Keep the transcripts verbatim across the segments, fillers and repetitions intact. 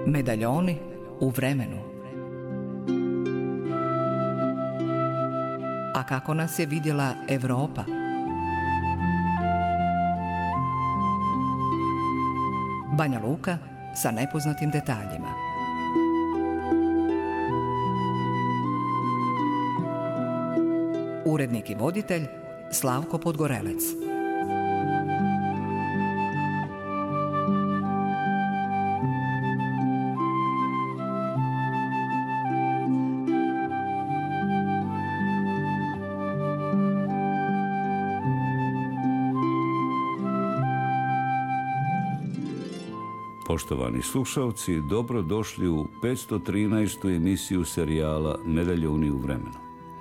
Medaljoni u vremenu. A kako nas je vidjela Europa? Banja Luka sa nepoznatim detaljima. Urednik i voditelj Slavko Podgorelec. Poštovani slušalci, dobrodošli u petsto trinaestu emisiju serijala Medaljoni u vremenu.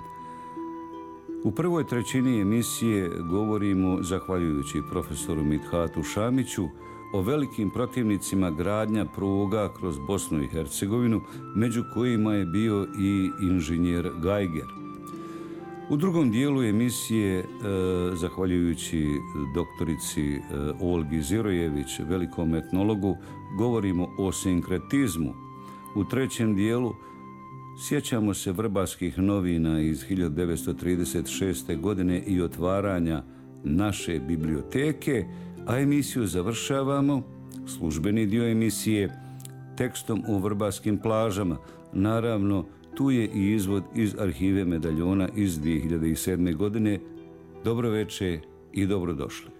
U prvoj trećini emisije govorimo, zahvaljujući profesoru Midhatu Šamiću, o velikim protivnicima gradnja pruga kroz Bosnu i Hercegovinu, među kojima je bio i inženjer Gajger. U drugom dijelu emisije, e, zahvaljujući doktorici e, Olgi Zirojević, velikom etnologu, govorimo o sinkretizmu. U trećem dijelu sjećamo se Vrbaskih novina iz hiljadu devetsto trideset šeste. godine i otvaranja naše biblioteke, a emisiju završavamo, službeni dio emisije, tekstom o Vrbaskim plažama. Naravno, tu je i izvod iz arhive Medaljona iz dvije hiljade sedme. godine. Dobro večer i dobrodošli.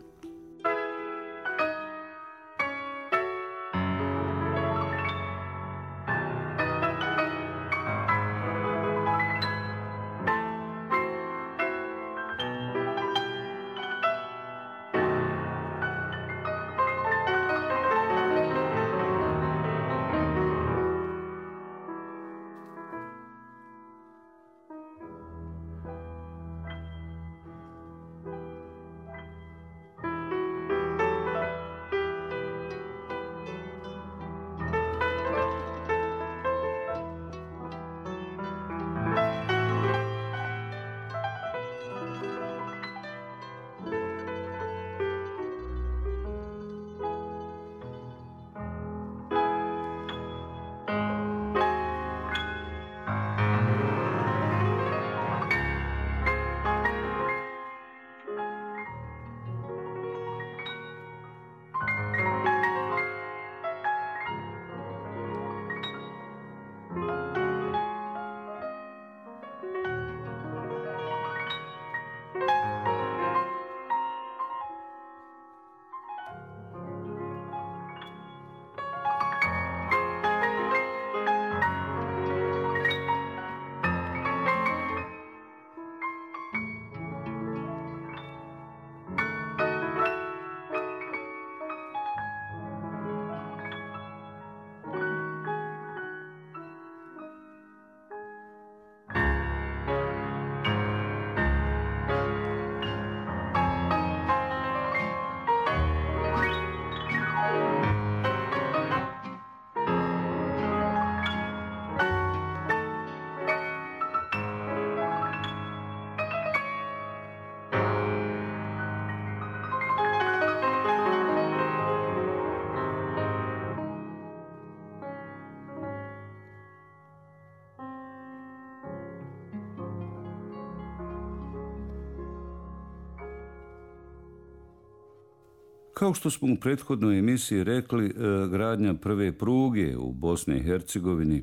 Kao što smo u prethodnoj emisiji rekli, gradnja prve pruge u Bosni i Hercegovini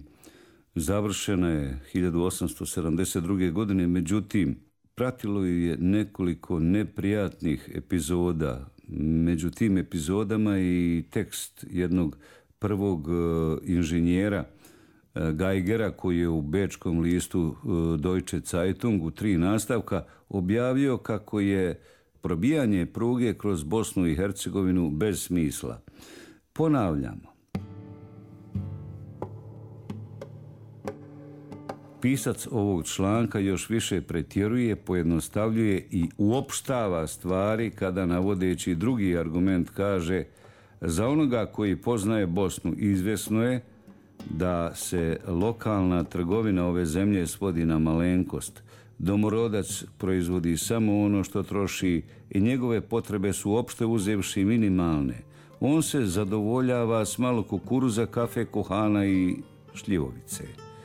završena je hiljadu osamsto sedamdeset druge. godine, međutim, pratilo je nekoliko neprijatnih epizoda. Među tim epizodama i tekst jednog prvog inženjera Gajgera, koji je u bečkom listu Deutsche Zeitung u tri nastavka objavio kako je probijanje pruge kroz Bosnu i Hercegovinu bez smisla. Ponavljamo. Pisac ovog članka još više pretjeruje, pojednostavljuje i uopštava stvari kada, navodeći drugi argument, kaže: za onoga koji poznaje Bosnu izvjesno je da se lokalna trgovina ove zemlje svodi na malenkost. Domorodac proizvodi samo ono što troši i njegove potrebe su opšte uzevši minimalne. On se zadovoljava s malo kukuruza, kafe, kuhana i šljivovice.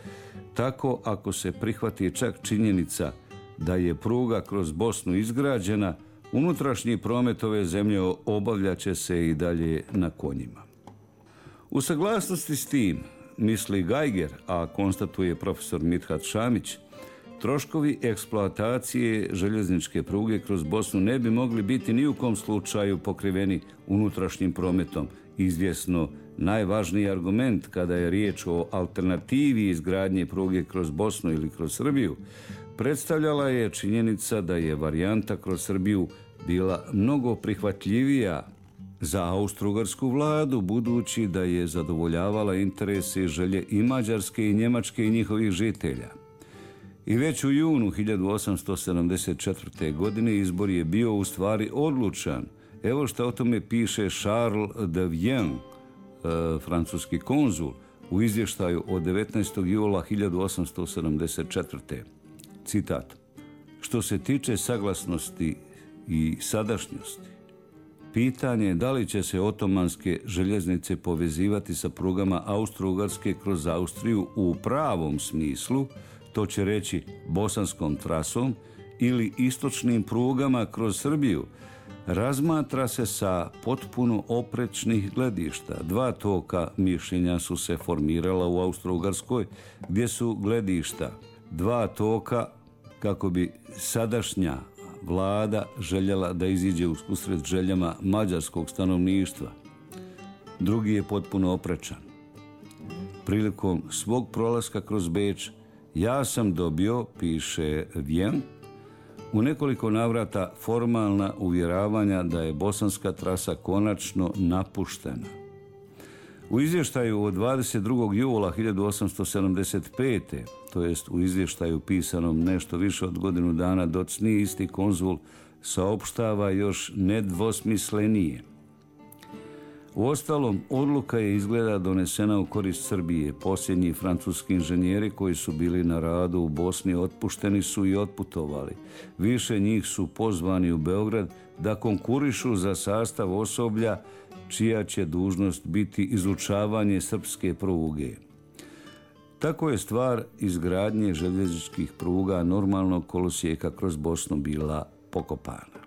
Tako, ako se prihvati čak činjenica da je pruga kroz Bosnu izgrađena, unutrašnji promet ove zemlje obavljat će se i dalje na konjima. U saglasnosti s tim, misli Geiger, a konstatuje profesor Mithat Šamić, troškovi eksploatacije željezničke pruge kroz Bosnu ne bi mogli biti ni u kom slučaju pokriveni unutrašnjim prometom. Izvjesno najvažniji argument kada je riječ o alternativi izgradnje pruge kroz Bosnu ili kroz Srbiju predstavljala je činjenica da je varijanta kroz Srbiju bila mnogo prihvatljivija za austrougarsku vladu, budući da je zadovoljavala interese i želje i Mađarske i Njemačke i njihovih žitelja. I već u junu hiljadu osamsto sedamdeset četvrte. godine izbor je bio u stvari odlučan. Evo što o tome piše Charles de Vienne, francuski konzul, u izvještaju od devetnaestog jula hiljadu osamsto sedamdeset četvrte. Citat: što se tiče saglasnosti i sadašnjosti, pitanje je da li će se otomanske željeznice povezivati sa prugama Austro-Ugarske kroz Austriju u pravom smislu, to će reći bosanskom trasom, ili istočnim prugama kroz Srbiju, razmatra se sa potpuno oprečnih gledišta. Dva toka mišljenja su se formirala u Austro-Ugarskoj, gdje su gledišta dva toka kako bi sadašnja vlada željela da iziđe usred željama mađarskog stanovništva. Drugi je potpuno oprečan. Prilikom svog prolaska kroz Beč ja sam dobio, piše Vijen, u nekoliko navrata formalna uvjeravanja da je bosanska trasa konačno napuštena. U izvještaju od dvadeset drugog jula hiljadu osamsto sedamdeset pete. to jest u izvještaju pisanom nešto više od godinu dana docniji, isti konzul saopštava još nedvosmislenije. Uostalom, odluka je izgleda donesena u korist Srbije. Posljednji francuski inženjeri koji su bili na radu u Bosni otpušteni su i otputovali. Više njih su pozvani u Beograd da konkurišu za sastav osoblja čija će dužnost biti izučavanje srpske pruge. Tako je stvar izgradnje željezničkih pruga normalnog kolosijeka kroz Bosnu bila pokopana.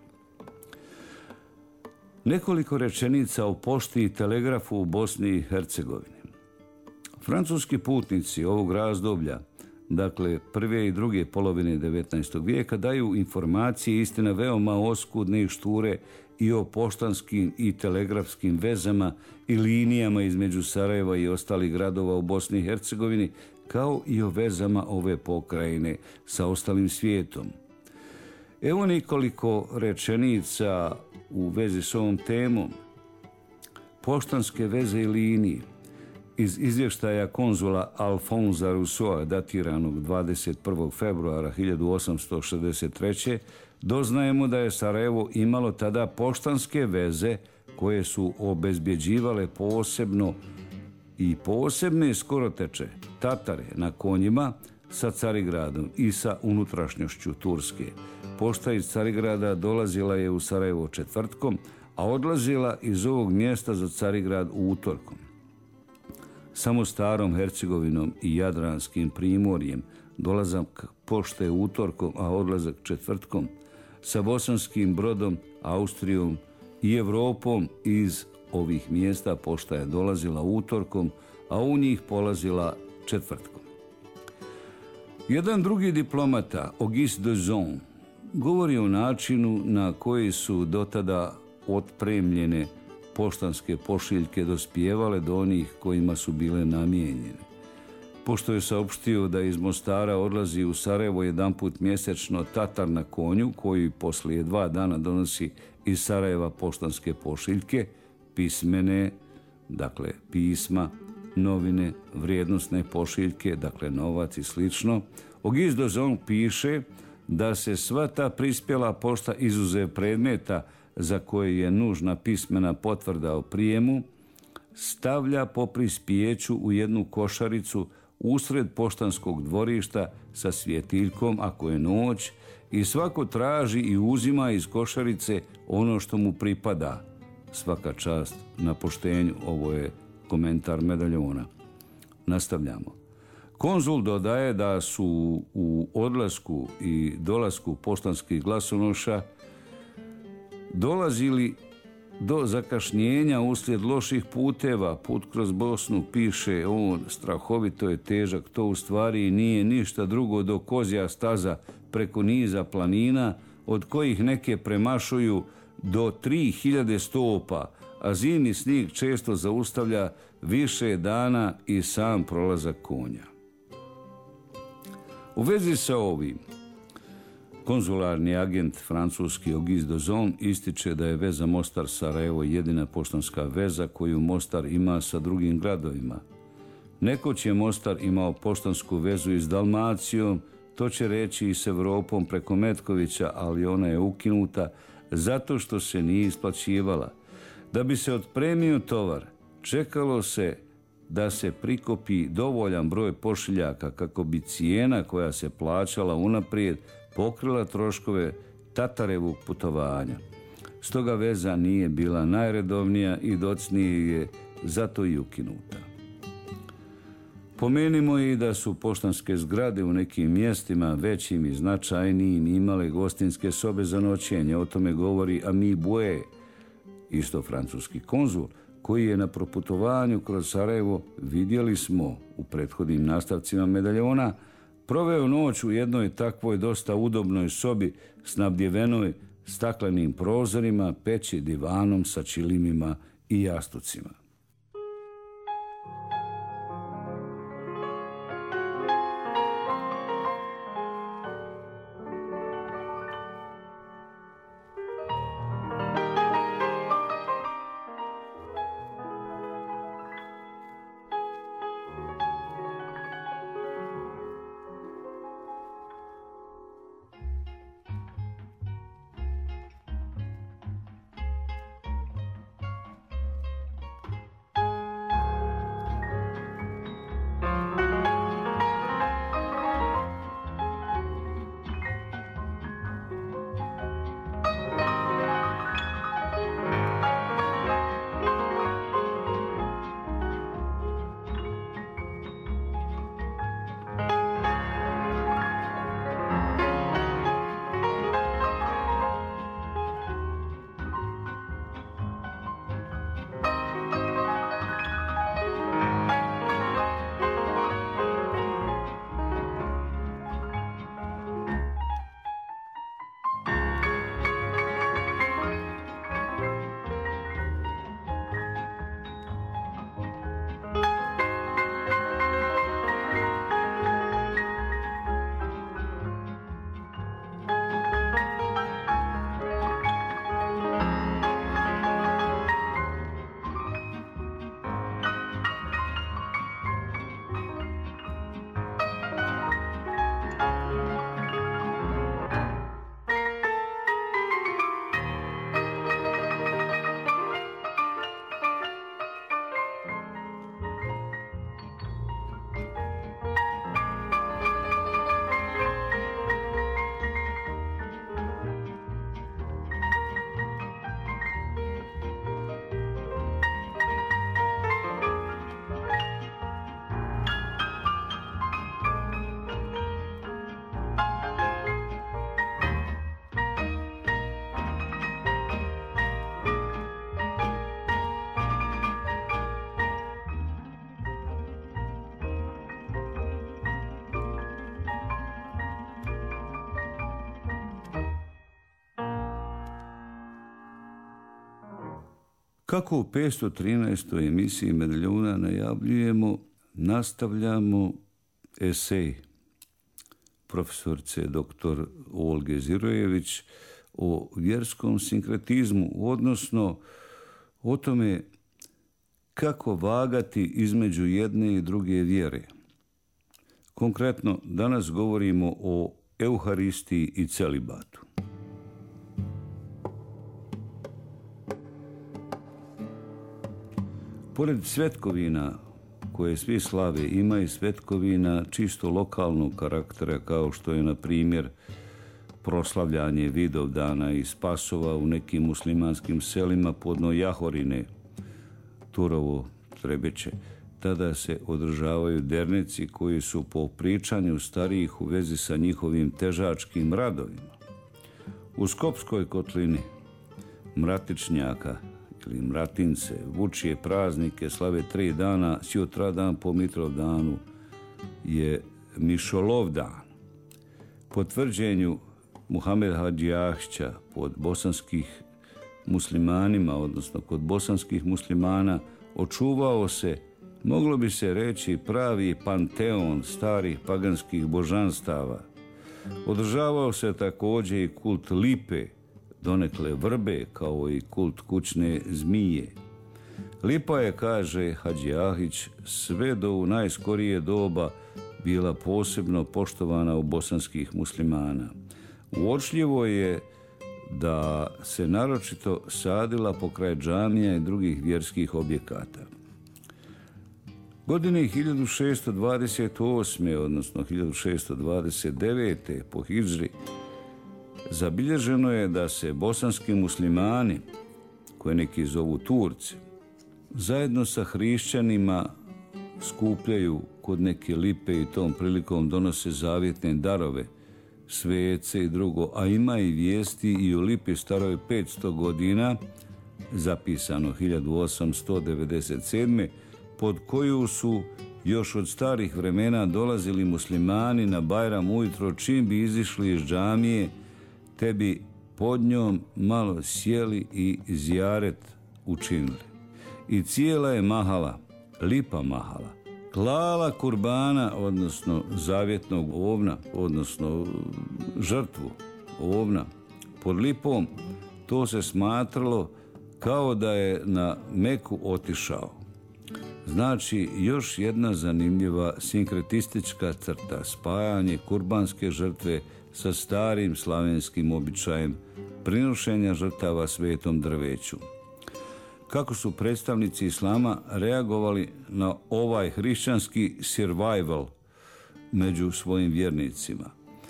Nekoliko rečenica o pošti i telegrafu u Bosni i Hercegovini. Francuski putnici ovog razdoblja, dakle prve i druge polovine devetnaestog vijeka, daju informacije istina veoma oskudne i šture i o poštanskim i telegrafskim vezama i linijama između Sarajeva i ostalih gradova u Bosni i Hercegovini, kao i o vezama ove pokrajine sa ostalim svijetom. Evo nekoliko rečenica u vezi s ovom temom. Poštanske veze i linije. Iz izvještaja konzula Alfonsa Rousseau, datiranog dvadeset prvog februara hiljadu osamsto šezdeset treće. doznajemo da je Sarajevo imalo tada poštanske veze koje su obezbjeđivale posebno i posebne skoroteče Tatare na konjima sa Carigradom i sa unutrašnjošću Turske. Pošta iz Carigrada dolazila je u Sarajevo četvrtkom, a odlazila iz ovog mjesta za Carigrad utorkom. Samo Starom Hercegovinom i Jadranskim primorjem dolazak pošte utorkom, a odlazak četvrtkom, sa Bosanskim Brodom, Austrijom i Evropom iz ovih mjesta pošta je dolazila utorkom, a u njih polazila četvrtkom. Jedan drugi diplomata, Auguste Dezon, govori o načinu na koji su dotada otpremljene poštanske pošiljke dospijevale do onih kojima su bile namijenjene. Pošto je saopštio da iz Mostara odlazi u Sarajevo jedanput mjesečno Tatar na konju, koji poslije dva dana donosi iz Sarajeva poštanske pošiljke, pismene, dakle pisma, novine, vrijednosne pošiljke, dakle novac i slično, Auguste Dezon piše da se sva ta prispjela pošta izuzev predmeta za koje je nužna pismena potvrda o prijemu, stavlja po prispijeću u jednu košaricu usred poštanskog dvorišta sa svjetiljkom ako je noć i svako traži i uzima iz košarice ono što mu pripada, svaka čast na poštenju. Ovo je komentar medaljona. Nastavljamo. Konzul dodaje da su u odlasku i dolasku poštanskih glasonoša dolazili do zakašnjenja uslijed loših puteva. Put kroz Bosnu, piše on, strahovito je težak. To u stvari nije ništa drugo do kozja staza preko niza planina, od kojih neke premašuju do tri hiljade stopa, a zimni snijeg često zaustavlja više dana i sam prolazak konja. U vezi sa ovim, konzularni agent francuski Auguste Dozon ističe da je veza Mostar-Sarajevo jedina poštanska veza koju Mostar ima sa drugim gradovima. Nekoć je Mostar imao poštansku vezu i s Dalmacijom, to će reći i s Europom preko Metkovića, ali ona je ukinuta zato što se nije isplaćivala. Da bi se otpremio tovar, čekalo se da se prikopi dovoljan broj pošiljaka kako bi cijena koja se plaćala unaprijed pokrila troškove Tatarevog putovanja. Stoga veza nije bila najredovnija i docnije je zato i ukinuta. Pomenimo i da su poštanske zgrade u nekim mjestima većim i značajnijim imale gostinske sobe za noćenje. O tome govori Ami Boué, isto francuski konzul, koji je na proputovanju kroz Sarajevo, vidjeli smo u prethodnim nastavcima medaljona, proveo noć u jednoj takvoj dosta udobnoj sobi snabdjevenoj staklenim prozorima, peći, divanom sa čilimima i jastucima. Kako u petsto trinaestoj emisiji medaljona najavljujemo, nastavljamo esej profesorice doktor Olge Zirojević o vjerskom sinkretizmu, odnosno o tome kako vagati između jedne i druge vjere. Konkretno, danas govorimo o Euharistiji i celibatu. Pored svetkovina koje svi slave, ima i svetkovina čisto lokalnog karaktera, kao što je, na primjer, proslavljanje Vidovdana i Spasova u nekim muslimanskim selima podno Jahorine, Turovo, Trebeće. Tada se održavaju dernici koji su po pričanju starijih u vezi sa njihovim težačkim radovima. U Skopskoj kotlini Mratičnjaka ili Mratince vučije praznike slave tri dana, sutradan po Mitrovdanu je Mišolovdan. Po tvrđenju Muhamed Hadži Ahća pod bosanskih muslimanima, odnosno kod bosanskih muslimana, očuvao se, moglo bi se reći, pravi panteon starih paganskih božanstava. Održavao se također i kult lipe, donekle vrbe, kao i kult kućne zmije. Lipa je, kaže Hadži Ahić, sve do u najskorije doba bila posebno poštovana u bosanskih muslimana. Uočljivo je da se naročito sadila pokraj džamija i drugih vjerskih objekata. Godine hiljadu šessto dvadeset osme. odnosno hiljadu šessto dvadeset devete. po hidžri zabilježeno je da se bosanski muslimani, koje neki zovu Turci, zajedno sa hrišćanima skupljaju kod neke lipe i tom prilikom donose zavjetne darove, svece i drugo, a ima i vijesti i o lipi staroj petsto godina, zapisano hiljadu osamsto devedeset sedme. pod koju su još od starih vremena dolazili muslimani na Bajram ujutro čim bi izišli iz džamije, te bi pod njom malo sjeli i zijaret učinili. I cijela je mahala, lipa mahala, klala kurbana, odnosno zavjetnog ovna, odnosno žrtvu ovna pod lipom. To se smatralo kao da je na Meku otišao. Znači, još jedna zanimljiva sinkretistička crta, spajanje kurbanske žrtve sa starim slavenskim običajem prinošenja žrtava svetom drveću. Kako su predstavnici islama reagovali na ovaj hrišćanski survival među svojim vjernicima?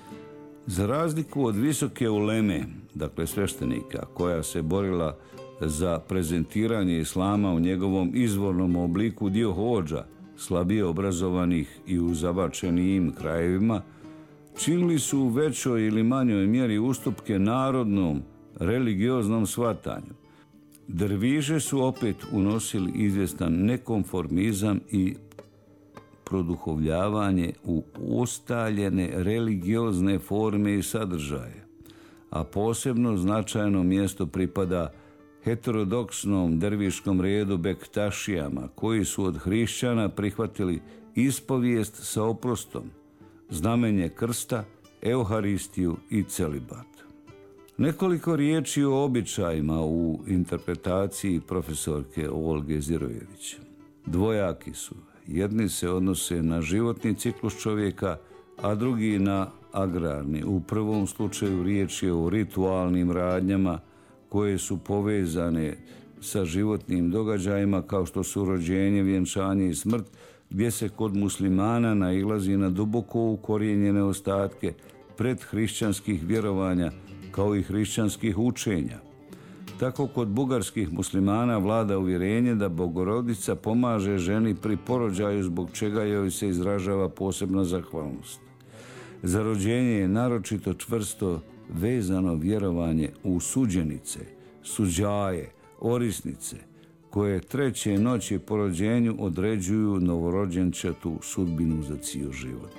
Za razliku od visoke uleme, dakle sveštenika, koja se borila za prezentiranje islama u njegovom izvornom obliku, dio hodža, slabije obrazovanih i u zabačenijim krajevima, činili su u većoj ili manjoj mjeri ustupke narodnom, religioznom shvatanju. Derviše su opet unosili izvjestan nekonformizam i produhovljavanje u ustaljene religiozne forme i sadržaje, a posebno značajno mjesto pripada heterodoksnom derviškom redu bektašijama, koji su od hrišćana prihvatili ispovijest sa oprostom, znamenje krsta, euharistiju i celibat. Nekoliko riječi o običajima u interpretaciji profesorke Olge Zirojević. Dvojaki su. Jedni se odnose na životni ciklus čovjeka, a drugi na agrarni. U prvom slučaju riječ je o ritualnim radnjama koje su povezane sa životnim događajima kao što su rođenje, vjenčanje i smrt, gdje se kod muslimana nailazi na duboko ukorijenjene ostatke predhrišćanskih vjerovanja kao i hrišćanskih učenja. Tako kod bugarskih muslimana vlada uvjerenje da Bogorodica pomaže ženi pri porođaju, zbog čega joj se izražava posebna zahvalnost. Za rođenje je naročito čvrsto vezano vjerovanje u suđenice, suđaje, orisnice, koje treće noći po rođenju određuju novorođenčetu sudbinu za cijel život.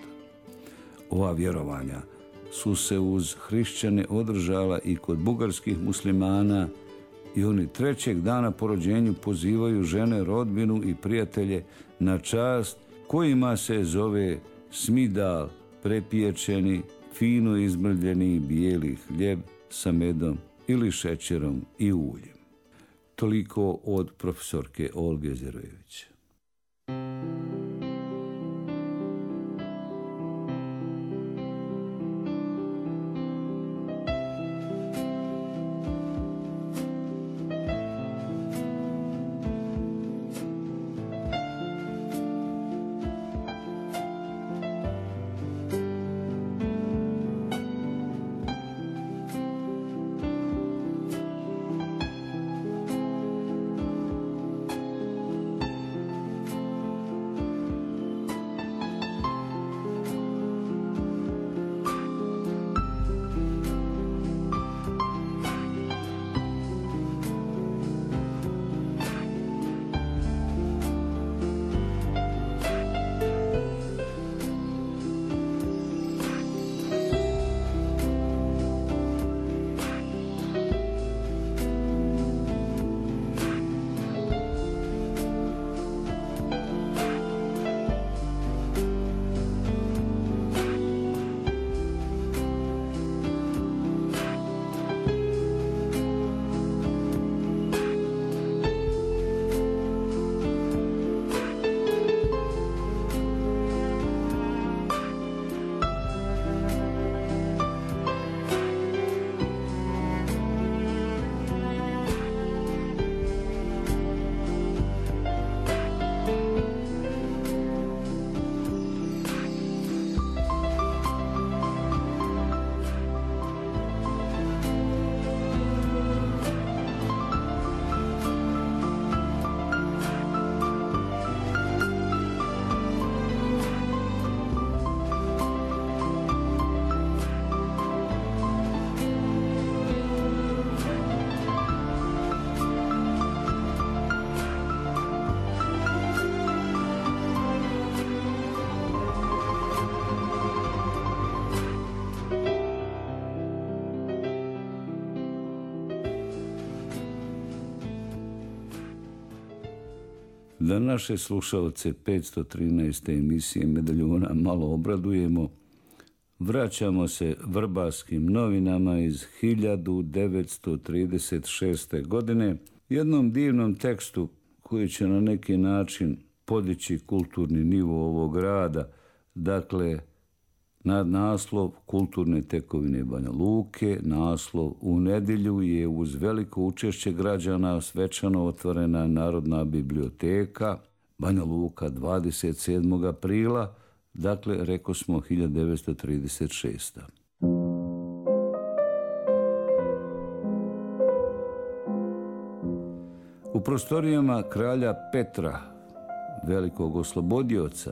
Ova vjerovanja su se uz hrišćane održala i kod bugarskih muslimana i oni trećeg dana po rođenju pozivaju žene, rodbinu i prijatelje na čast kojima se zove smidal, prepiječeni, fino izmrljeni bijeli hljeb sa medom ili šećerom i uljem. Toliko od profesorke Olge Zirojević. Da naše slušalce petsto trinaeste emisije Medaljuna malo obradujemo, vraćamo se Vrbaskim novinama iz hiljadu devetsto trideset šeste. godine, jednom divnom tekstu koji će na neki način podići kulturni nivo ovog grada, dakle, nad naslov Kulturne tekovine Banja Luke, naslov U nedjelju je uz veliko učešće građana svečano otvorena Narodna biblioteka Banja Luka dvadeset sedmog aprila, dakle, reko smo hiljadu devetsto trideset šeste. U prostorijama kralja Petra, velikog oslobodioca,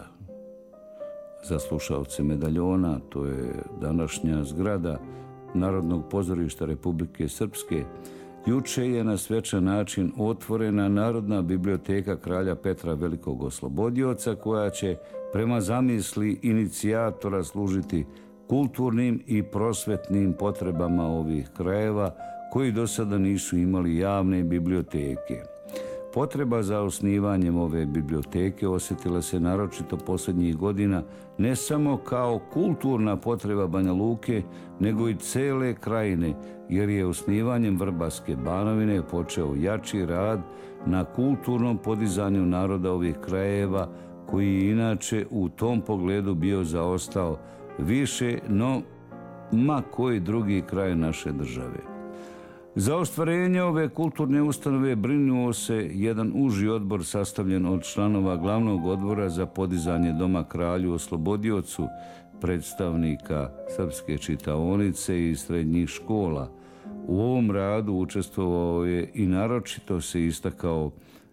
za slušalce Medaljona, to je današnja zgrada Narodnog pozorišta Republike Srpske, juče je na svečan način otvorena Narodna biblioteka kralja Petra velikog oslobodioca, koja će prema zamisli inicijatora služiti kulturnim i prosvetnim potrebama ovih krajeva koji do sada nisu imali javne biblioteke. Potreba za osnivanjem ove biblioteke osjetila se naročito posljednjih godina ne samo kao kulturna potreba Banja Luke, nego i cele krajine, jer je osnivanjem Vrbaske Banovine počeo jači rad na kulturnom podizanju naroda ovih krajeva, koji je inače u tom pogledu bio zaostao više, no ma koji drugi kraj naše države. Za ostvarenje ove kulturne ustanove brinuo se jedan uži odbor sastavljen od članova glavnog odbora za podizanje Doma kralju oslobodiocu, predstavnika Srpske čitaonice i srednjih škola. U ovom radu učestvovao je i naročito se istakao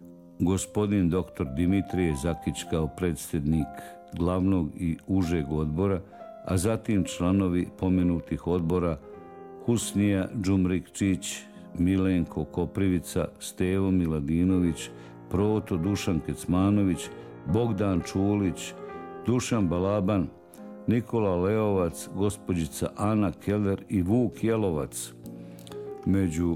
gospodin doktor Dimitrije Zakić kao predsjednik glavnog i užeg odbora, a zatim članovi pomenutih odbora Husnija Đumrikčić, Milenko Koprivica, Stevo Miladinović, Proto Dušan Kecmanović, Bogdan Čulić, Dušan Balaban, Nikola Leovac, gospođica Ana Keller i Vuk Jelovac. Među e,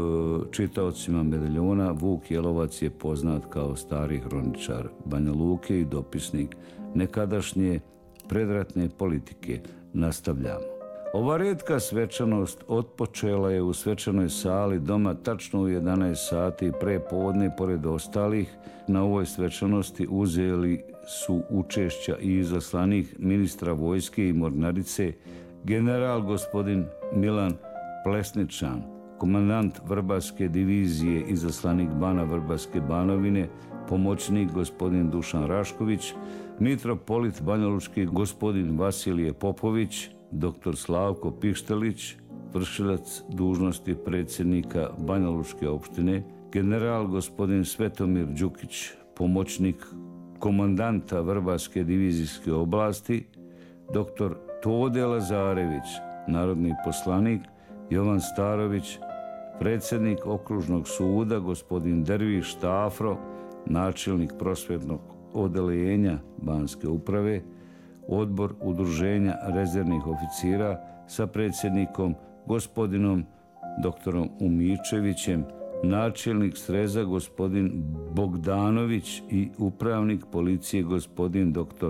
čitaocima Medaljona Vuk Jelovac je poznat kao stari hroničar Banja Luke i dopisnik nekadašnje predratne politike. Nastavljamo. Ova retka svečanost otpočela je u svečanoj sali doma tačno u jedanaest sati pre podne. Pored ostalih, na ovoj svečanosti uzeli su učešća i izaslanik ministra vojske i mornarice, general gospodin Milan Plesničan, komandant Vrbaske divizije, izaslanik Bana Vrbaske Banovine, pomoćnik gospodin Dušan Rašković, mitropolit banjalučki gospodin Vasilije Popović, doktor Slavko Pištelić, vršilac dužnosti predsjednika Banjalučke opštine, general gospodin Svetomir Đukić, pomoćnik komandanta Vrbaske divizijske oblasti, doktor Tode Lazarević, narodni poslanik, Jovan Starović, predsjednik okružnog suda, gospodin Derviš Štafro, načelnik prosvetnog odeljenja Banske uprave, odbor udruženja rezervnih oficira sa predsjednikom gospodinom doktorom Umičevićem, načelnik sreza gospodin Bogdanović i upravnik policije gospodin doktor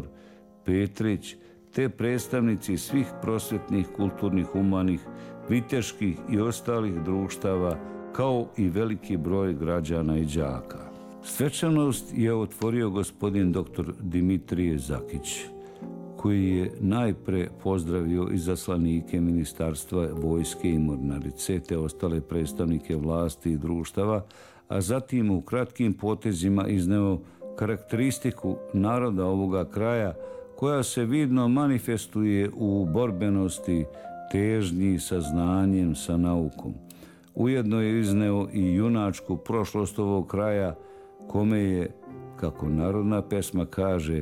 Petrić, te predstavnici svih prosvetnih, kulturnih, humanih, viteških i ostalih društava, kao i veliki broj građana i đaka. Svečanost je otvorio gospodin doktor Dimitrije Zakić, koji je najpre pozdravio izaslanike Ministarstva vojske i mornarice te ostale predstavnike vlasti i društava, a zatim u kratkim potezima izneo karakteristiku naroda ovoga kraja, koja se vidno manifestuje u borbenosti, težnji sa znanjem, sa naukom. Ujedno je izneo i junačku prošlost ovog kraja, kome je, kako narodna pesma kaže,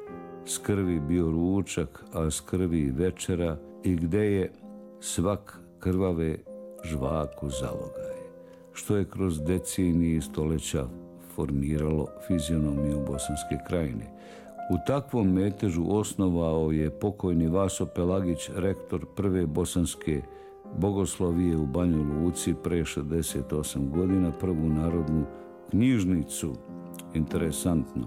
s krvi bio ručak, a s krvi večera, i gde je svak krvave žvaku zalogaj, što je kroz decenije i stoleća formiralo fizionomiju Bosanske krajine. U takvom metežu osnovao je pokojni Vaso Pelagić, rektor prve bosanske bogoslovije u Banjoj Luci pre šezdeset osam godina, prvu narodnu knjižnicu. interesantno,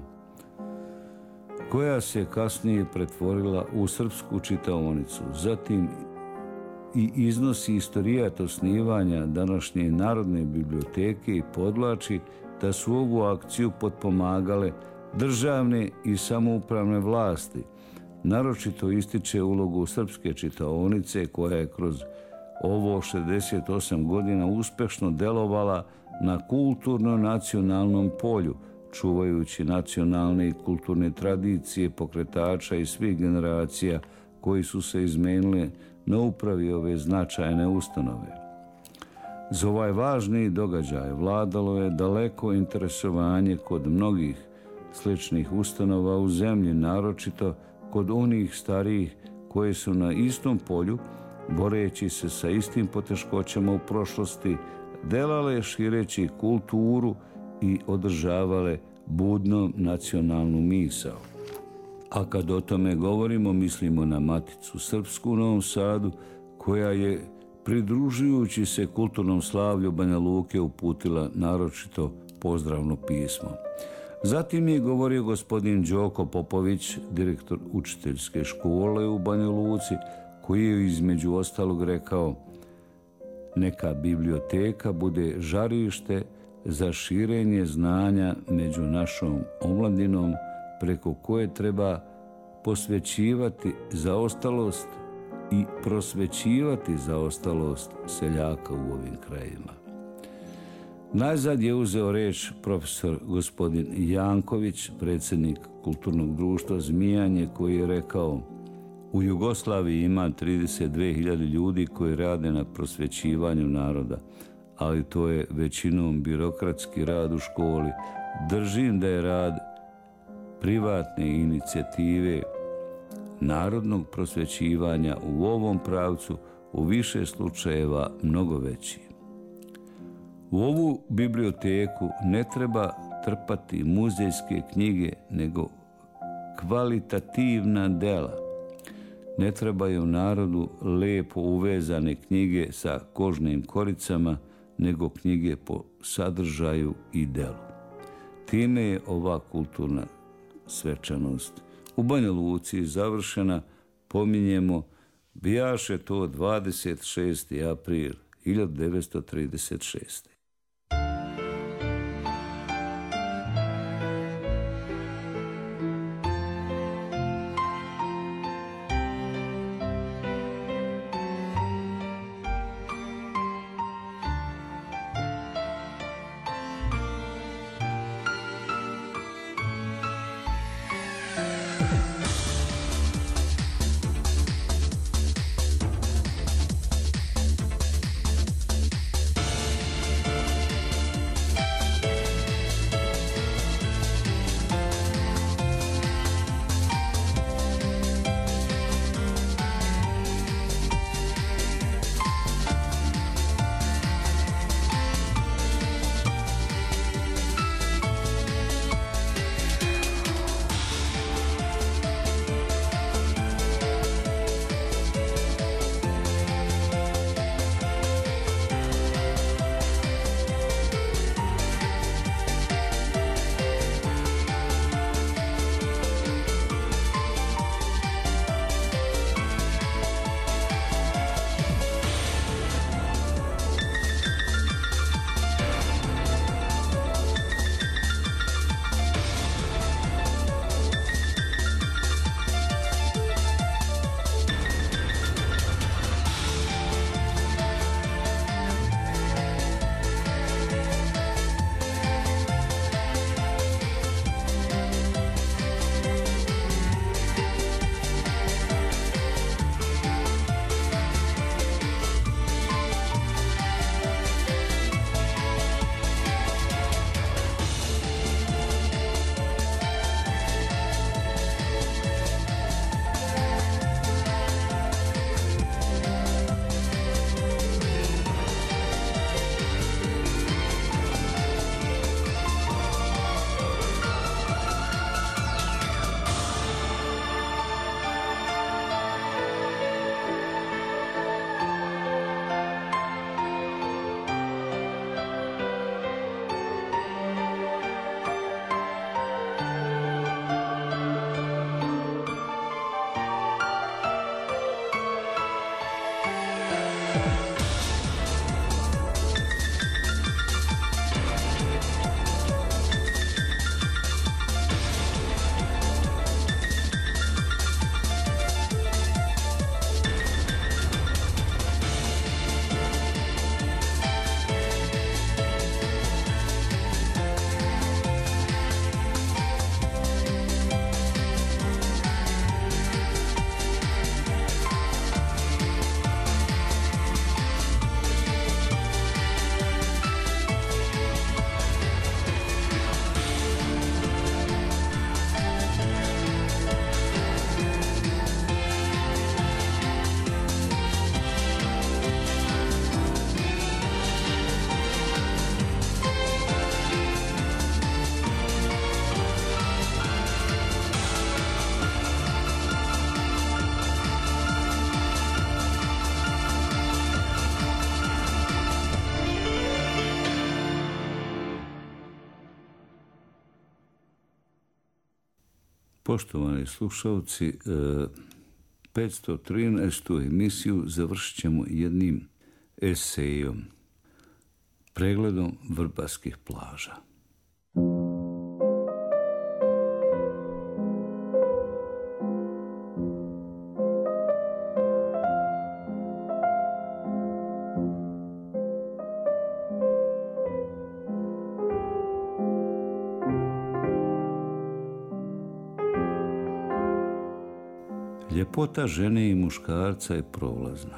koja se kasnije pretvorila u srpsku čitaonicu. Zatim i iznosi istorijat osnivanja današnje Narodne biblioteke i podvlači da su ovu akciju potpomagale državne i samoupravne vlasti. Naročito ističe ulogu srpske čitaonice koja je kroz ovo šezdeset osam godina uspešno delovala na kulturno-nacionalnom polju, čuvajući nacionalne i kulturne tradicije pokretača i svih generacija koji su se izmenili na upravi ove značajne ustanove. Za ovaj važni događaj vladalo je daleko interesovanje kod mnogih sličnih ustanova u zemlji, naročito kod onih starijih koje su na istom polju, boreći se sa istim poteškoćama u prošlosti, delale šireći kulturu i održavale budnom nacionalnu misao. A kad o tome govorimo, mislimo na Maticu srpsku u Novom Sadu, koja je, pridružujući se kulturnom slavlju Banja Luke, uputila naročito pozdravno pismo. Zatim je govorio gospodin Đoko Popović, direktor učiteljske škole u Banja Luci, koji je između ostalog rekao: neka biblioteka bude žarište za širenje znanja među našom omladinom, preko koje treba posvećivati zaostalost i prosvećivati zaostalost seljaka u ovim krajevima. Najzad je uzeo reč profesor gospodin Janković, predsjednik Kulturnog društva Zmijanje, koji je rekao: u Jugoslaviji ima trideset dve hiljade ljudi koji rade na prosvećivanju naroda, ali to je većinom birokratski rad u školi. Držim da je rad privatne inicijative narodnog prosvećivanja u ovom pravcu u više slučajeva mnogo veći. U ovu biblioteku ne treba trpati muzejske knjige, nego kvalitativna dela. Ne trebaju narodu lepo uvezane knjige sa kožnim koricama, nego knjige po sadržaju i delu. Time je ova kulturna svečanost u Banja Luci završena. Pominjemo, bijaše to dvadeset šesti april hiljadu devetsto trideset šeste. Poštovani slušalci, petsto trinaestu emisiju završit ćemo jednim esejom, pregledom vrbarskih plaža. Ljepota žene i muškarca je prolazna,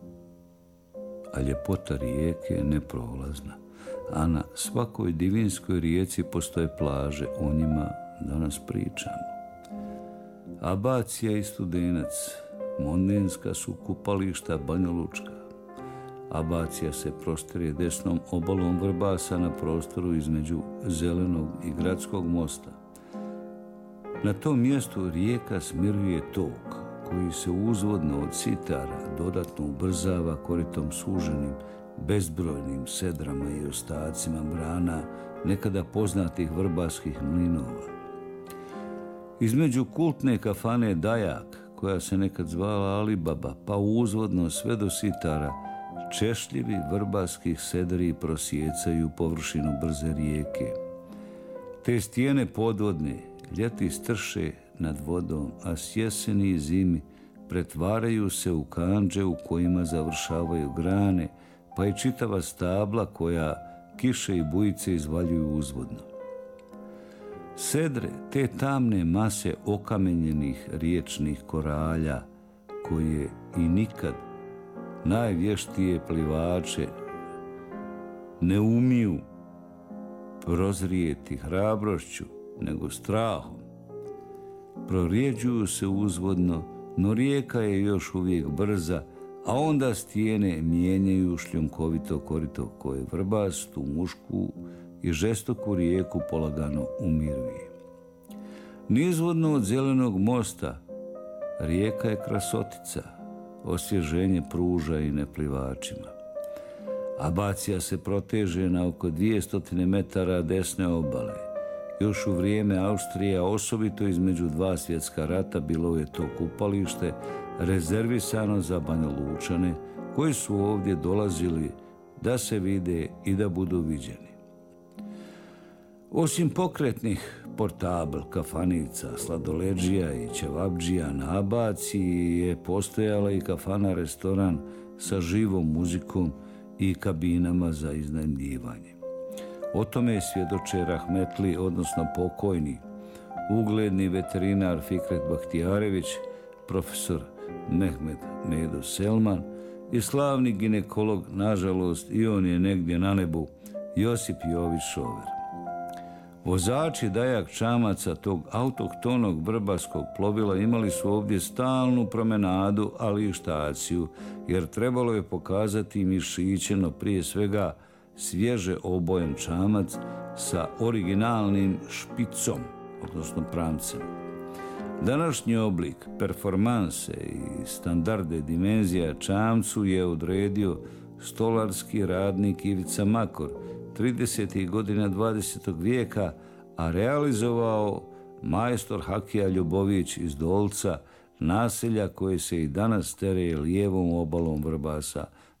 a ljepota rijeke je neprolazna, a na svakoj divinskoj rijeci postoje plaže, o njima danas pričamo. Abacija i Studenac, Mondenska su kupališta Banjalučka. Abacija se prostire desnom obalom Vrbasa na prostoru između Zelenog i Gradskog mosta. Na tom mjestu rijeka smiruje tok, koji se uzvodno od Sitara dodatno ubrzava koritom suženim, bezbrojnim sedrama i ostacima brana nekada poznatih vrbarskih mlinova. Između kultne kafane Dajak, koja se nekad zvala Alibaba, pa uzvodno sve do Sitara, češljivi vrbarskih sedri prosjecaju površinu brze rijeke. Te stijene podvodne ljeti strše nad vodom, a s jeseni i zimi pretvaraju se u kandže u kojima završavaju grane, pa i čitava stabla koja kiše i bujice izvaljuju uzvodno. Sedre, te tamne mase okamenjenih riječnih koralja, koje i nikad najvještije plivače ne umiju prozrijeti hrabrošću, nego strahom, prorjeđuju se uzvodno, no rijeka je još uvijek brza, a onda stijene mijenjaju šljunkovito korito koje vrbastu, mušku i žestoku rijeku polagano umiruje. Nizvodno od Zelenog mosta rijeka je krasotica, osvježenje pruža i neplivačima. Abacija se proteže na oko dvjesto metara desne obale. Još u vrijeme Austrije, osobito između dva svjetska rata, bilo je to kupalište rezervisano za Banjalučane koji su ovdje dolazili da se vide i da budu viđeni. Osim pokretnih portabl, kafanica, sladoleđija i ćevabdžija na Abaciji je postojala i kafana restoran sa živom muzikom i kabinama za iznajmljivanje. O tome svjedoče rahmetli, odnosno pokojni, ugledni veterinar Fikret Bahtijarević, profesor Mehmed Medo Selman i slavni ginekolog, nažalost i on je negdje na nebu, Josip Jović Šover. Vozači Dajak čamaca tog autohtonog vrbarskog plovila imali su ovdje stalnu promenadu, ali i štaciju, jer trebalo je pokazati mišićeno prije svega svježe obojen čamac sa originalnim špicom, odnosno pramcem. Današnji oblik performanse i standarde dimenzija čamcu je odredio stolarski radnik Ivica Makor tridesetih godina dvadesetog vijeka, a realizovao majstor Hakija Ljubović iz Dolca, naselja koje se i danas tere lijevom obalom Vrbasa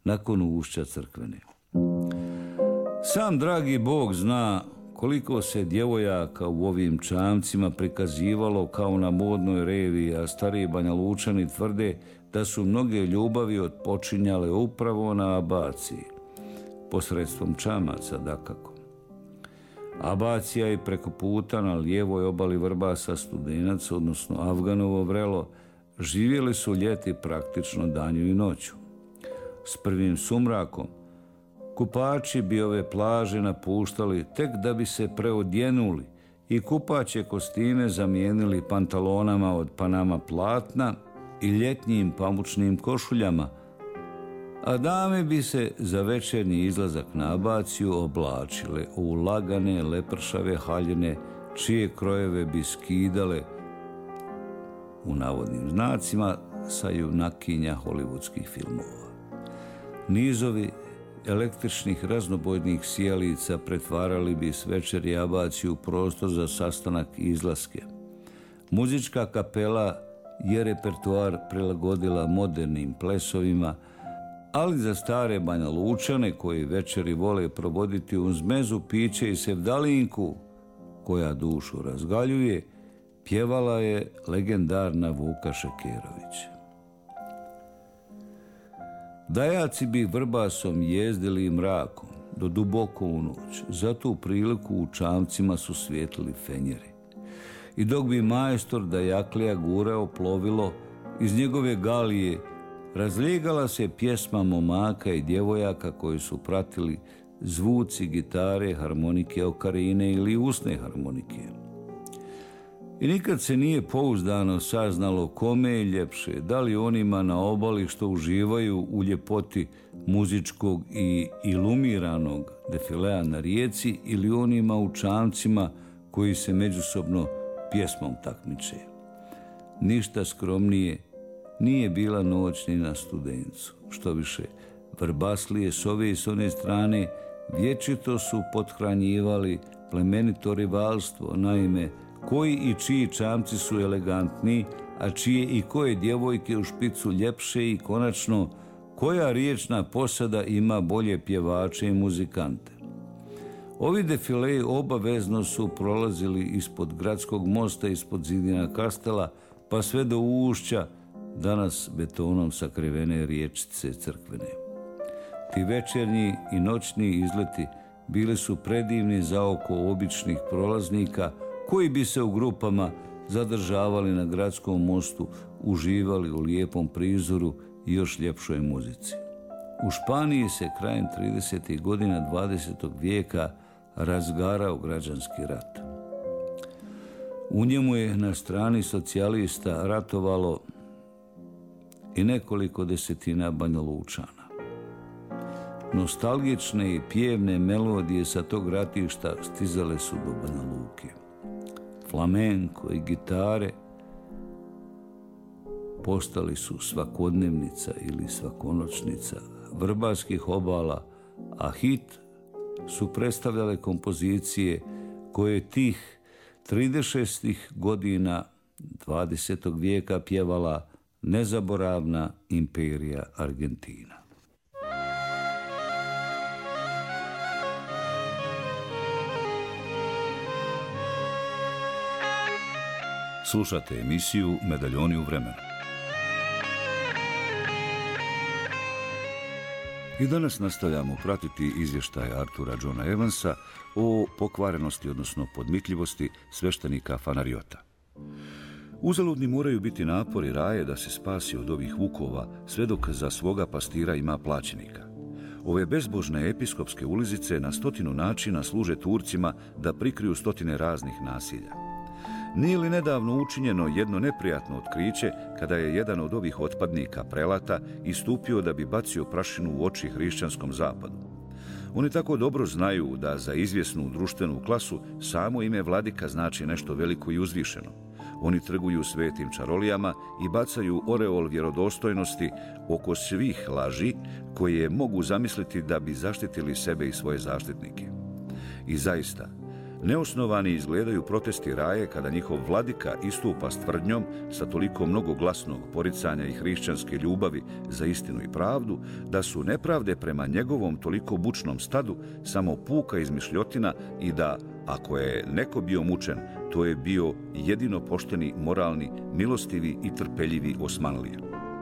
nakon ušća crkvene. Sam dragi Bog zna koliko se djevojaka u ovim čamcima prikazivalo kao na modnoj revi, a stariji Banjalučani tvrde da su mnoge ljubavi otpočinjale upravo na abaciji, posredstvom čamaca dakako. Abacija je preko puta na lijevoj obali Vrbasa Studenac, odnosno Afganovo vrelo, živjeli su ljeti praktično danju i noću. S prvim sumrakom kupači bi ove plaže napuštali tek da bi se preodjenuli i kupaće kostime zamijenili pantalonama od panama platna i ljetnjim pamučnim košuljama, a dame bi se za večernji izlazak na abaciju oblačile u lagane lepršave haljine čije krojeve bi skidale u navodnim znacima sa junakinja hollywoodskih filmova. Nizovi električnih raznobojnih sijalica pretvarali bi s večeri abaciju prostor za sastanak i izlaske. Muzička kapela je repertoar prilagodila modernim plesovima, ali za stare Banjalučane koji večeri vole provoditi uz mezu, piće i sevdalinku, koja dušu razgaljuje, pjevala je legendarna Vuka Šekerović. Dajaci bi Vrbasom jezdili mrakom do duboko u noć, za tu priliku u čamcima su svijetlili fenjeri. I dok bi majstor Dajaklija gurao plovilo, iz njegove galije razlijegala se pjesma momaka i djevojaka koji su pratili zvuci gitare, harmonike, okarine ili usne harmonike. I nikad se nije pouzdano saznalo kome je ljepše, da li onima na obali što uživaju u ljepoti muzičkog i ilumiranog defilea na rijeci ili onima u čamcima koji se međusobno pjesmom takmiče. Ništa skromnije nije bila noć ni na Studencu. Što više, Vrbaslije s ove i s one strane vječito su pothranjivali plemenito rivalstvo, naime, koji i čiji čamci su elegantniji, a čije i koje djevojke u špicu ljepše i konačno koja riječna posada ima bolje pjevače i muzikante. Ovi defileji obavezno su prolazili ispod gradskog mosta, ispod zidina Kastela, pa sve do ušća danas betonom sakrivene riječice crkvene. Ti večernji i noćni izleti bili su predivni za oko običnih prolaznika koji bi se u grupama zadržavali na gradskom mostu, uživali u lijepom prizoru i još ljepšoj muzici. U Španiji se krajem tridesetih godina dvadesetog vijeka razgarao građanski rat. U njemu je na strani socijalista ratovalo i nekoliko desetina Banjalučana. Nostalgične i pjevne melodije sa tog ratišta stizale su do Banja Luke. Flamenko i gitare postali su svakodnevnica ili svakonoćnica vrbarskih obala, a hit su predstavljale kompozicije koje tih tridesetih godina dvadesetog vijeka pjevala nezaboravna imperija Argentina. Slušate emisiju Medaljoni u vremenu. I danas nastavljamo pratiti izvještaj Artura Johna Evansa o pokvarenosti, odnosno podmitljivosti sveštenika Fanariota. Uzaludni moraju biti napori raje da se spasi od ovih vukova, sve dok za svoga pastira ima plaćenika. Ove bezbožne episkopske ulizice na stotinu načina služe Turcima da prikriju stotine raznih nasilja. Nije li nedavno učinjeno jedno neprijatno otkriće kada je jedan od ovih otpadnika prelata istupio da bi bacio prašinu u oči hrišćanskom zapadu? Oni tako dobro znaju da za izvjesnu društvenu klasu samo ime vladika znači nešto veliko i uzvišeno. Oni trguju svetim čarolijama i bacaju oreol vjerodostojnosti oko svih laži koje mogu zamisliti da bi zaštitili sebe i svoje zaštitnike. I zaista, Neosnovani izgledaju protesti Raje kada njihov vladika istupa s tvrdnjom sa toliko mnogo glasnog poricanja i hrišćanske ljubavi za istinu i pravdu, da su nepravde prema njegovom toliko bučnom stadu samo puka izmišljotina i da, ako je neko bio mučen, to je bio jedino pošteni, moralni, milostivi i trpeljivi Osmanlija.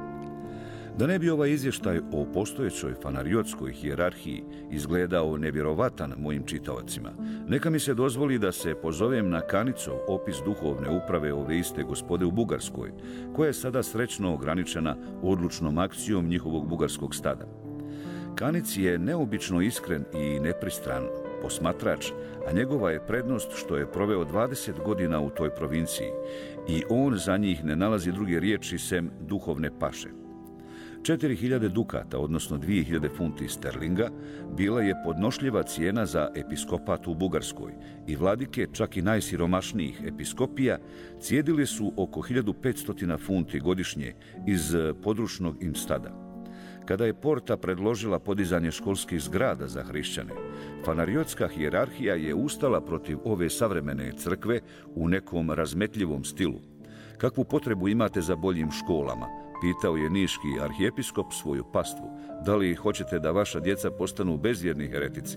Da ne bi ovaj izvještaj o postojećoj fanariotskoj hijerarhiji izgledao nevjerovatan mojim čitaocima, neka mi se dozvoli da se pozovem na Kanicov opis duhovne uprave ove iste gospode u Bugarskoj, koja je sada srećno ograničena odlučnom akcijom njihovog bugarskog stada. Kanic je neobično iskren i nepristran posmatrač, a njegova je prednost što je proveo dvadeset godina u toj provinciji i on za njih ne nalazi druge riječi sem duhovne paše. Četiri hiljade dukata, odnosno dvije hiljade funti sterlinga, bila je podnošljiva cijena za episkopat u Bugarskoj i vladike, čak i najsiromašnijih episkopija, cijedili su oko hiljadu petsto funti godišnje iz područnog im stada. Kada je Porta predložila podizanje školskih zgrada za hrišćane, fanariotska hijerarhija je ustala protiv ove savremene crkve u nekom razmetljivom stilu. Kakvu potrebu imate za boljim školama? Pitao je niški arhijepiskop svoju pastvu. Da li hoćete da vaša djeca postanu bezvjerni heretici?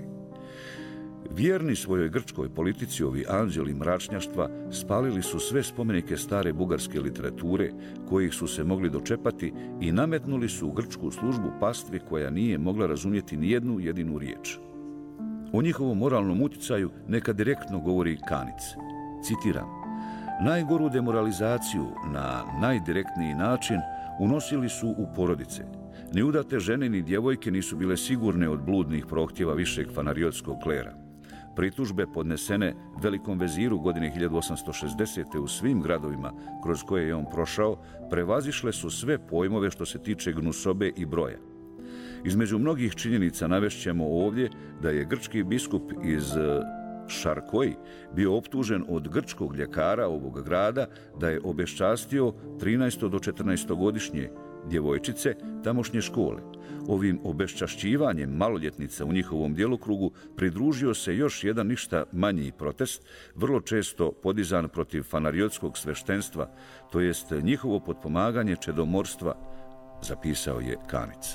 Vjerni svojoj grčkoj politici, ovi anđeli mračnjaštva spalili su sve spomenike stare bugarske literature kojih su se mogli dočepati i nametnuli su u grčku službu pastvi koja nije mogla razumjeti ni jednu jedinu riječ. O njihovom moralnom utjecaju neka direktno govori Kanic. Citiram: najgoru demoralizaciju na najdirektniji način unosili su u porodice. Ni udate žene ni djevojke nisu bile sigurne od bludnih prohtjeva višeg fanariotskog klera. Pritužbe podnesene velikom veziru godine hiljadu osamsto šezdesete u svim gradovima kroz koje je on prošao prevazišle su sve pojmove što se tiče gnusobe i broja. Između mnogih činjenica navešćemo ovdje da je grčki biskup iz Šarkoji bio optužen od grčkog ljekara ovog grada da je obeščastio trinaesto do četrnaestogodišnje djevojčice tamošnje škole. Ovim obeščašćivanjem maloljetnica u njihovom djelokrugu pridružio se još jedan ništa manji protest, vrlo često podizan protiv fanariotskog sveštenstva, to jest njihovo potpomaganje čedomorstva, zapisao je Kanic.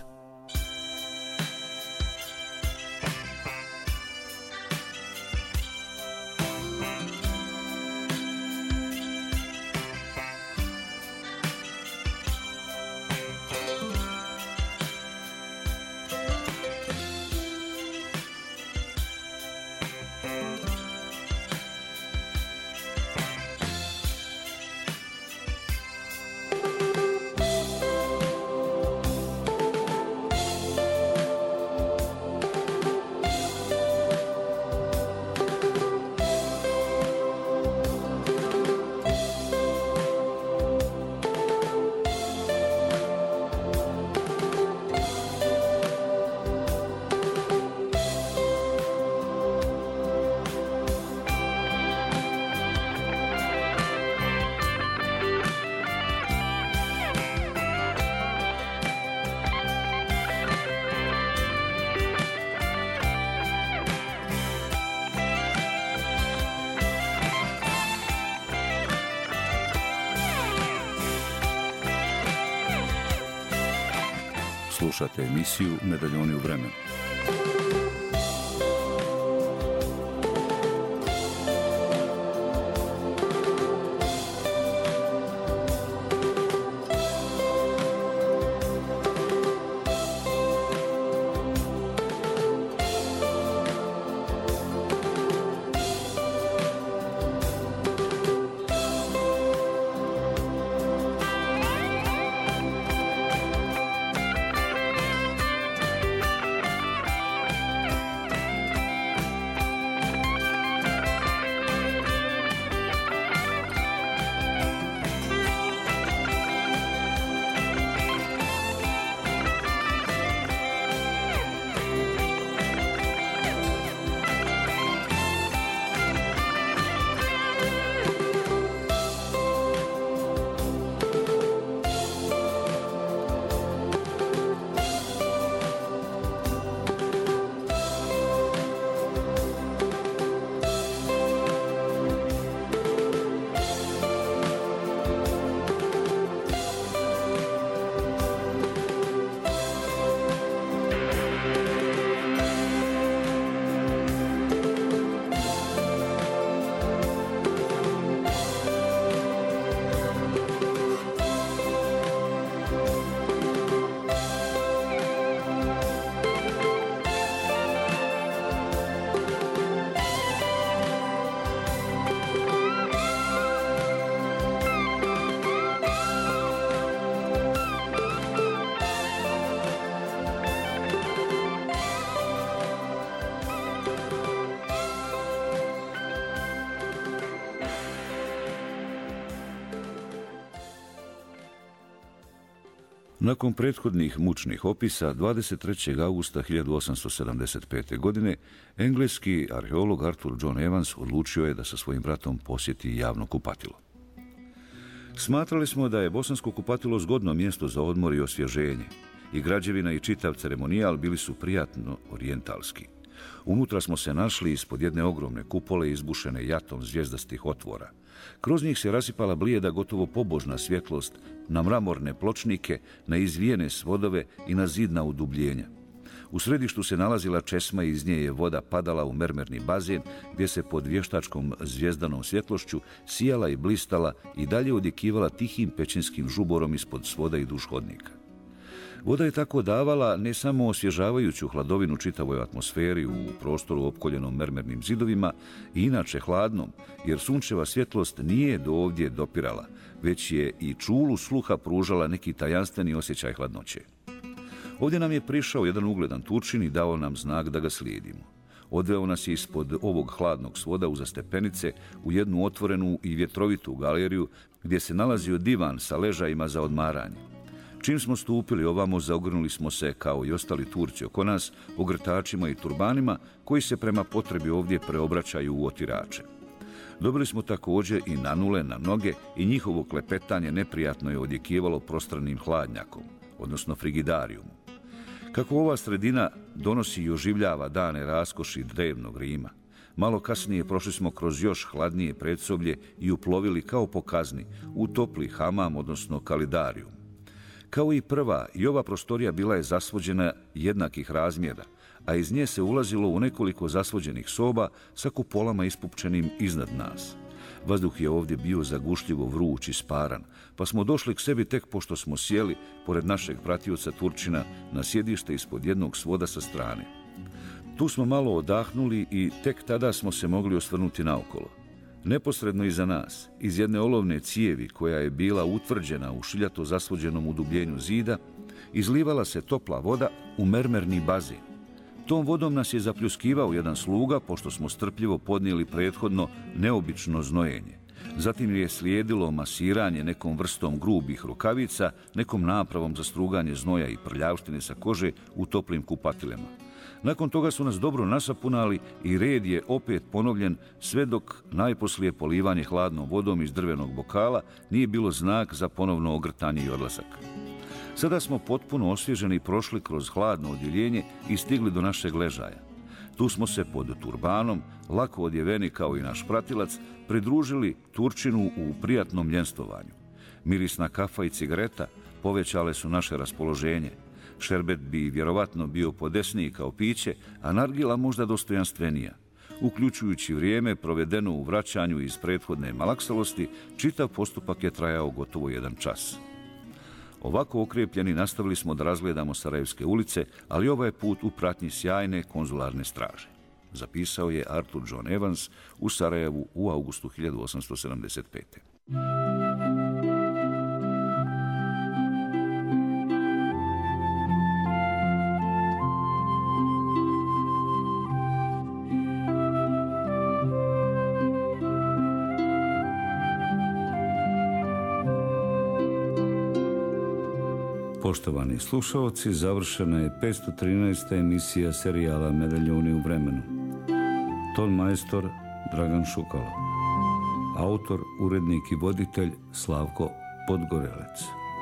Slušate emisiju Medaljoni u vremenu. Nakon prethodnih mučnih opisa, dvadeset trećeg augusta hiljadu osamsto sedamdeset pete. godine engleski arheolog Arthur John Evans odlučio je da sa svojim bratom posjeti javno kupatilo. Smatrali smo da je bosansko kupatilo zgodno mjesto za odmor i osvježenje. I građevina i čitav ceremonijal bili su prijatno orijentalski. Unutra smo se našli ispod jedne ogromne kupole izbušene jatom zvijezdastih otvora. Kroz njih se rasipala blijeda, gotovo pobožna svjetlost na mramorne pločnike, na izvijene svodove i na zidna udubljenja. U središtu se nalazila česma i iz nje je voda padala u mermerni bazen gdje se pod vještačkom zvijezdanom svjetlošću sijala i blistala i dalje odjekivala tihim pećinskim žuborom ispod svoda i duž hodnika. Voda je tako davala ne samo osvježavajuću hladovinu čitavoj atmosferi u prostoru opkoljenom mermernim zidovima i inače hladnom, jer sunčeva svjetlost nije do ovdje dopirala, već je i čulu sluha pružala neki tajanstveni osjećaj hladnoće. Ovdje nam je prišao jedan ugledan Turčin i dao nam znak da ga slijedimo. Odveo nas je ispod ovog hladnog svoda uza stepenice u jednu otvorenu i vjetrovitu galeriju gdje se nalazio divan sa ležajima za odmaranje. Čim smo stupili ovamo, zaogrnuli smo se, kao i ostali Turci oko nas, ogrtačima i turbanima koji se prema potrebi ovdje preobraćaju u otirače. Dobili smo također i nanule na noge i njihovo klepetanje neprijatno je odjekivalo prostranim hladnjakom, odnosno frigidarijumom. Kako ova sredina donosi i oživljava dane raskoši drevnog Rima, malo kasnije prošli smo kroz još hladnije predsoblje i uplovili kao po kazni u topli hamam, odnosno kalidarijum. Kao i prva, i ova prostorija bila je zasvođena jednakih razmjera, a iz nje se ulazilo u nekoliko zasvođenih soba sa kupolama ispupčenim iznad nas. Vazduh je ovdje bio zagušljivo vruć i sparan, pa smo došli k sebi tek pošto smo sjeli pored našeg pratioca Turčina na sjedište ispod jednog svoda sa strane. Tu smo malo odahnuli i tek tada smo se mogli osvrnuti naokolo. Neposredno iza nas, iz jedne olovne cijevi koja je bila utvrđena u šiljato zasvođenom udubljenju zida, izlivala se topla voda u mermerni bazen. Tom vodom nas je zapljuskivao jedan sluga, pošto smo strpljivo podnijeli prethodno neobično znojenje. Zatim je slijedilo masiranje nekom vrstom grubih rukavica, nekom napravom za struganje znoja i prljavštine sa kože u toplim kupatilima. Nakon toga su nas dobro nasapunali i red je opet ponovljen, sve dok najposlije polivanje hladnom vodom iz drvenog bokala nije bilo znak za ponovno ogrtanje i odlasak. Sada smo potpuno osvježeni prošli kroz hladno odjeljenje i stigli do našeg ležaja. Tu smo se pod turbanom, lako odjeveni kao i naš pratilac, pridružili Turčinu u prijatnom ljenstovanju. Mirisna kafa i cigareta povećale su naše raspoloženje. Šerbet bi vjerovatno bio podesniji kao piće, a nargila možda dostojanstvenija. Uključujući vrijeme provedeno u vraćanju iz prethodne malaksalosti, čitav postupak je trajao gotovo jedan čas. Ovako okrepljeni nastavili smo da razgledamo Sarajevske ulice, ali ovaj put u pratnji sjajne konzularne straže. Zapisao je Arthur John Evans u Sarajevu u augustu hiljadu osamsto sedamdeset pete. Poštovani slušalci, završena je petsto trinaesta emisija serijala Medaljoni u vremenu. Ton majstor Dragan Šukalo. Autor, urednik i voditelj Slavko Podgorelec.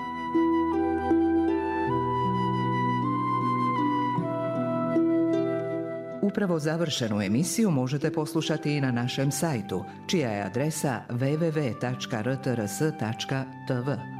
Upravo završenu emisiju možete poslušati i na našem sajtu, čija je adresa w w w tačka r t r s tačka t v.